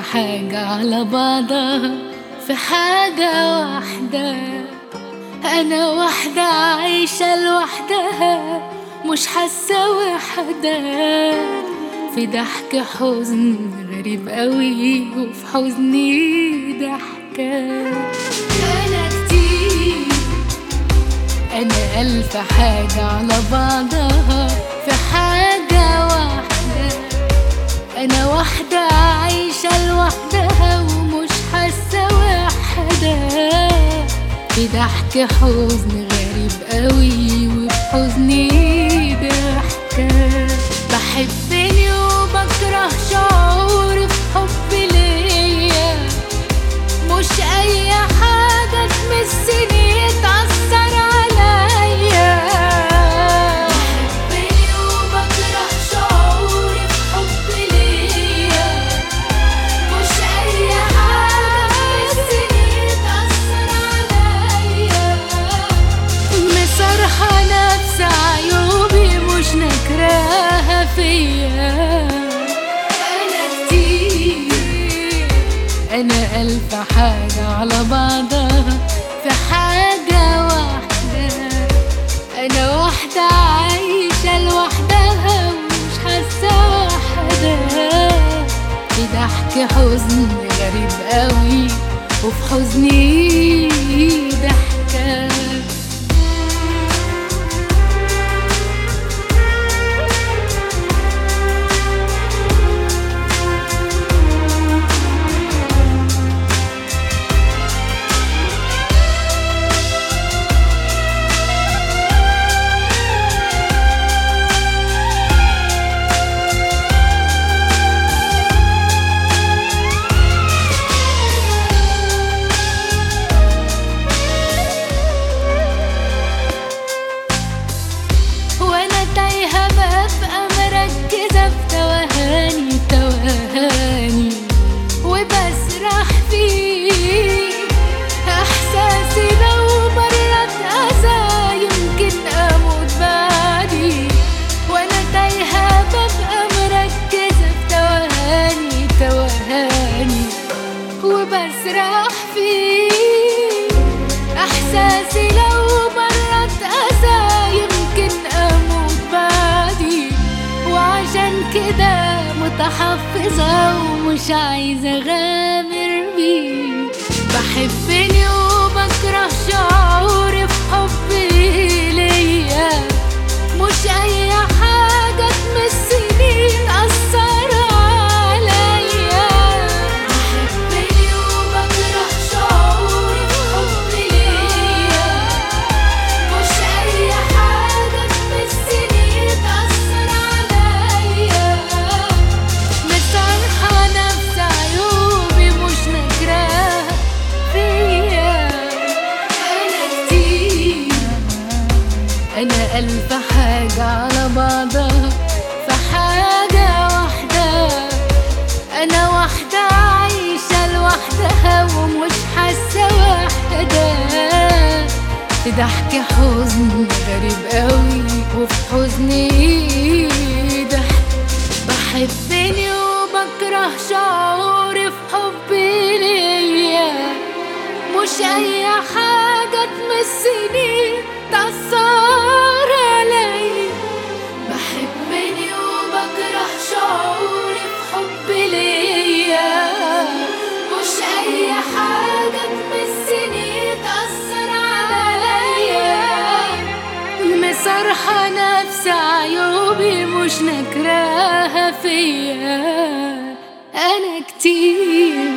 حاجة على بعضها في حاجة واحدة. أنا واحدة عايشة لوحدها مش حاسة وحدة، في ضحك حزن غريب قوي وفي حزني ضحكة. أنا كتير، أنا ألف حاجة على بعضها في حاجة واحدة. أنا واحدة عايشة لوحدها ومش حاسة وحدة، في ضحك حزن غريب قوي وفي حزني ضحكة. بحبني وبكره شعوري في حبي ليا، مش أي حاجة تمسني تأثر عليا. بحبني وبكره شعوري في حبي ليا، مش أي حاجة تمسني تأثر عليا. مصرحة نفس عيوبي مش نكراها فيا. أنا كتير، أنا ألف حاجة على بعضها في حاجة واحدة. أنا واحدة عايشة لوحدها ومش حاسة وحدة، في ضحك حزن غريب قوي وفي حزني ضحكة. وبسرح فيه احساسي لو مرت اذى يمكن اموت بعدي. وانا تايهه ببقى مركزه في توهاني وبسرح فيه احساسي لو مرت اذى يمكن اموت بعدي. وعشان كده متحفظة ومش عايزة أغامر بيه. بحبني وبكره شعوري في حبي ليا، مش أي حاجة تمسني تأثر عليا. بحبني وبكره شعوري في حبي ليا، مش أي حاجة تمسني تأثر عليا. مصرحة نفس عيوبي مش نكراها فيا. أنا كتير، أنا ألف حاجة على بعضها في حاجة واحدة. أنا واحدة عايشة لوحدها ومش حاسة وحدة، في ضحك حزن غريب قوي وفي حزني ضحك. بحبني وبكره شعوري في حبي ليا، مش أي حاجة تمسني تأثر عليا. بحبني وبكره شعوري في حبي ليا، مش أي حاجة تمسني تأثر عليا. مصرحة نفس عيوبي مش نكراها فيا. أنا كتير،